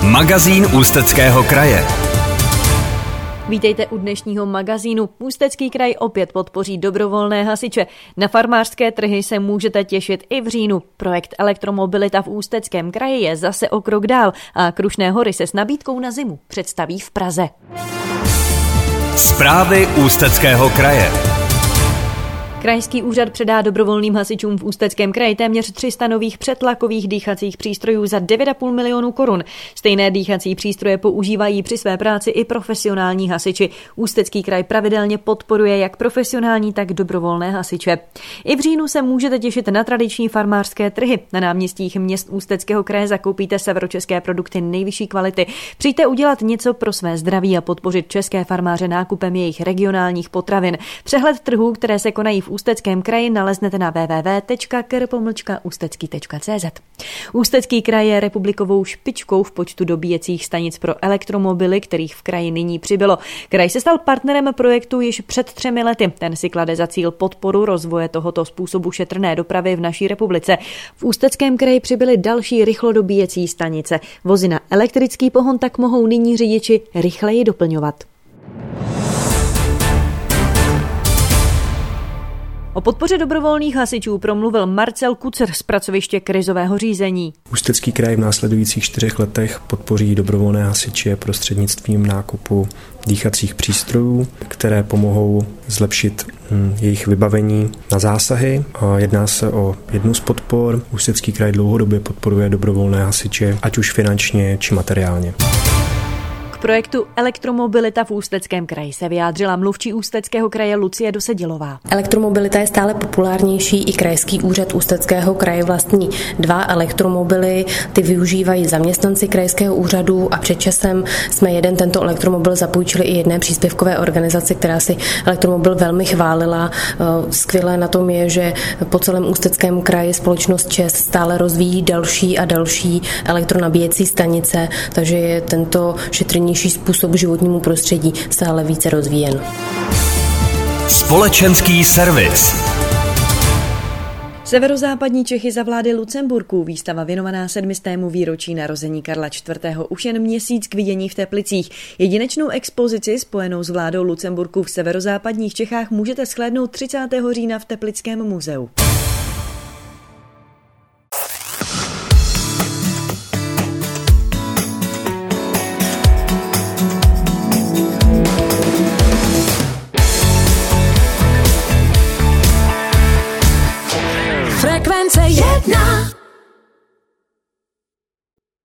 Magazín Ústeckého kraje. Vítejte u dnešního magazínu. Ústecký kraj opět podpoří dobrovolné hasiče. Na farmářské trhy se můžete těšit i v říjnu. Projekt Elektromobilita v Ústeckém kraji je zase o krok dál a Krušné hory se s nabídkou na zimu představí v Praze. Zprávy Ústeckého kraje. Krajský úřad předá dobrovolným hasičům v Ústeckém kraji téměř 300 nových přetlakových dýchacích přístrojů za 9,5 milionu korun. Stejné dýchací přístroje používají při své práci i profesionální hasiči. Ústecký kraj pravidelně podporuje jak profesionální, tak dobrovolné hasiče. I v říjnu se můžete těšit na tradiční farmářské trhy. Na náměstích měst Ústeckého kraje zakoupíte severočeské produkty nejvyšší kvality. Přijďte udělat něco pro své zdraví a podpořit české farmáře nákupem jejich regionálních potravin. Přehled trhů, které se konají v Ústeckém kraji, naleznete na www.kr-ústecký.cz. Ústecký kraj je republikovou špičkou v počtu dobíjecích stanic pro elektromobily, kterých v kraji nyní přibylo. Kraj se stal partnerem projektu již před 3 lety. Ten si klade za cíl podporu rozvoje tohoto způsobu šetrné dopravy v naší republice. V Ústeckém kraji přibyly další rychlodobíjecí stanice. Vozy na elektrický pohon tak mohou nyní řidiči rychleji doplňovat. O podpoře dobrovolných hasičů promluvil Marcel Kucer z pracoviště krizového řízení. Ústecký kraj v následujících 4 letech podpoří dobrovolné hasiče prostřednictvím nákupu dýchacích přístrojů, které pomohou zlepšit jejich vybavení na zásahy. Jedná se o jednu z podpor. Ústecký kraj dlouhodobě podporuje dobrovolné hasiče, ať už finančně či materiálně. K projektu Elektromobilita v Ústeckém kraji se vyjádřila mluvčí Ústeckého kraje Lucie Dosedilová. Elektromobilita je stále populárnější, i krajský úřad Ústeckého kraje vlastní 2 elektromobily, ty využívají zaměstnanci krajského úřadu a před časem jsme jeden tento elektromobil zapůjčili i jedné příspěvkové organizaci, která si elektromobil velmi chválila. Skvělé na tom je, že po celém Ústeckém kraji společnost ČEZ stále rozvíjí další a další elektronabíjecí stanice, takže je tento šetrnější způsob životnímu prostředí stále více rozvíjen. Společenský servis. Severozápadní Čechy za vlády Lucemburků, výstava věnovaná 700. výročí narození Karla IV. Už jen měsíc k vidění v Teplicích. Jedinečnou expozici spojenou s vládou Lucemburků v severozápadních Čechách můžete shlédnout 30. října v Teplickém muzeu.